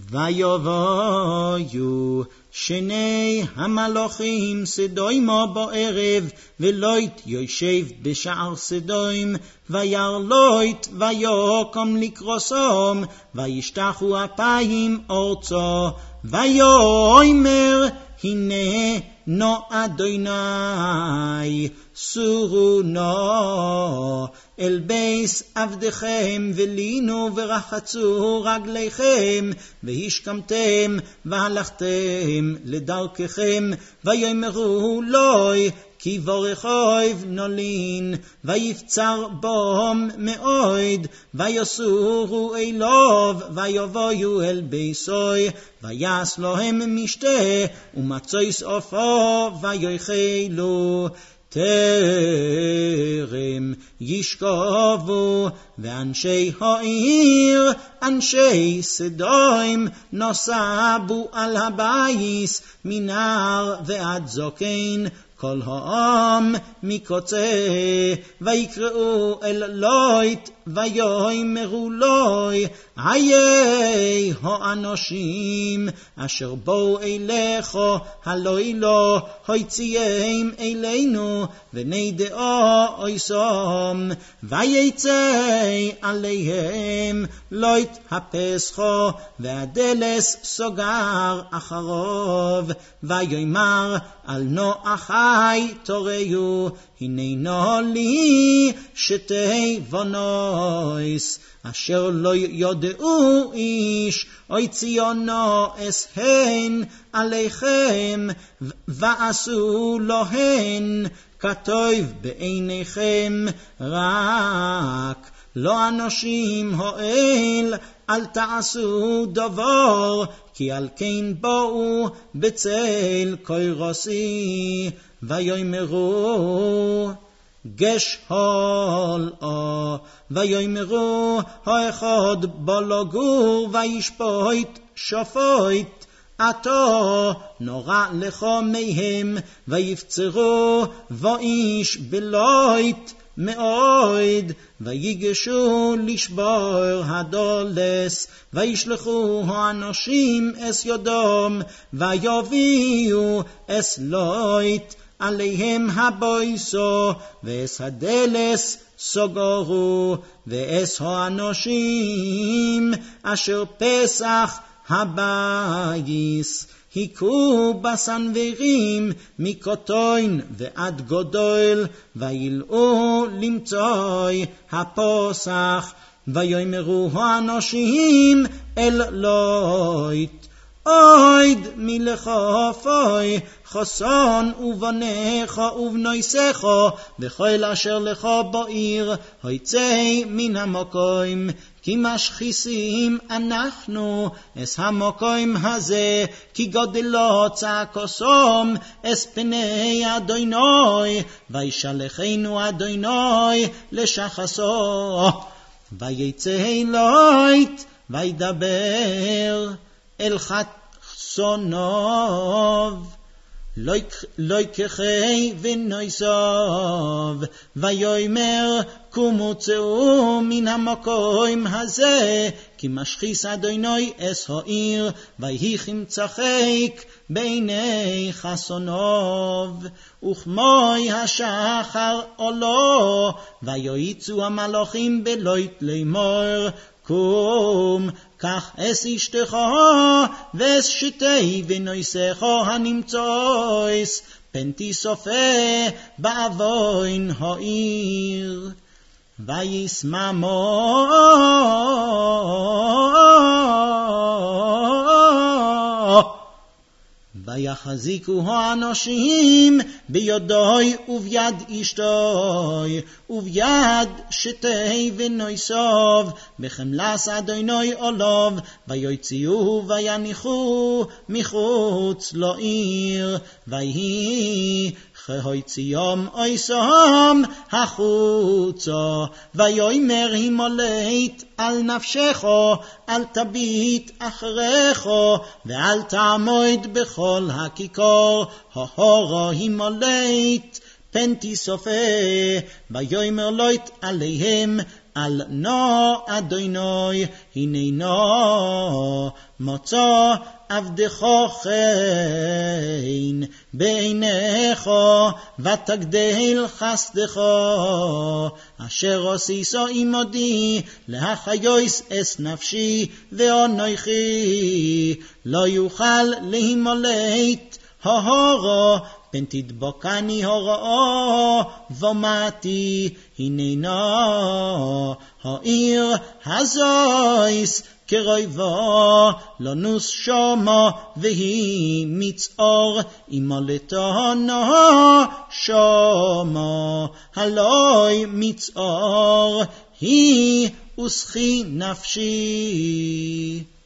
ויבואו שני המלאכים סדוימה בערב, ולוט יושב בשער סדום, וירא לוט ויקום לקרוסם, וישתחו אפיים ארצה, ויאמר הנה נו אדוני סורו נא אל בית עבדכם ולינו ורחצו רגליכם והשכמתם והלכתם לדרככם, ויאמרו לוי כי ברכיו נולין, ויפצר בהם מאוד, ויסורו אליו, ויבואו אל ביתו, ויעש להם משתה ומצות עופר, ויאכלו. טרם ישכבו, ואנשי העיר, אנשי סדום, נוסבו על הבית מנער ועד זקן, כל העם מקוצה, ויקראו אל לוט, ויאמרו לו, היי האנשים אשר באו אליך הלילה, הוציאם אלינו, ונדע עושם. ויצא עליהם לוט הפסחו, והדלת סוגר אחריו, ויאמר אל נא אחי תוריו, הננו לי שתי בנות, אשר לא יודעו איש, הוציאנו אסהן עליכם, ועשו להן כטוב בעיניכם, רק לא אנשים האל אל תעשו דבר, כי על כן באו בצל קורסי. ויאמרו גש הלאה, ויאמרו האחד בא לגור וישפוט שופט, עתה נורא לך מהם, ויפצרו ואיש בלוט מאוד, ויגשו לשבור הדלת, וישלחו האנשים אס ידם, ויביאו אס לוט עליהם הביתה, ואס הדלת סגרו, ואס האנשים אשר פסח הבית היכו בסנוורים מקטון ועד גדול, וילאו למצוא הפסח. ויאמרו האנשים אל לוט, אויד מלכפי חסון ובניך ובנויסך וכל אשר לך בעיר, היצא מן המקום, כי משחיסים אנחנו אס המקום הזה, כי גדלה צעקוסם אס פני אדוני, וישלחנו אדוני לשחסו. ויצא לוט וידבר אל חצוניו, לוקחי ונויסיו, ויאמר קומו צאו מן המקום הזה, כי משחיס אדוני אס העיר, ויהי כמצחק בעיני חסוניו. וכמוי השחר עולה, ויועצו המלאכים בלוט לאמור, קום קח אס אשתך ואס שתי בנויסך הנמצאוס, פן תיסופה בעוון העיר. וישממו ויחזיקו האנשים בידוי וביד אשתוי וביד שתי ונויסיו בחמלס אדוני עליו, ויוציאו ויניחו מחוץ לעיר. ויהי כהוציאם עושם החוצה, ויאמר הימלט על נפשך, אל תביט אחריך, ואל תעמוד בכל הכיכר, ההורה הימלט פן תיסופה. ויאמר לוט עליהם, על נא אדוני הננה מצא עבדך חן בעיניך ותגדל חסדך אשר עשיסו עמדי להחיוס אס נפשי ואנוכי לא יוכל להימלט ההרה פן תדבקני הרעה ומתי הננה העיר הזויס קרבה לנוס שמה והיא מצער ימלטנה שמה הלוי מצער היא וסחי נפשי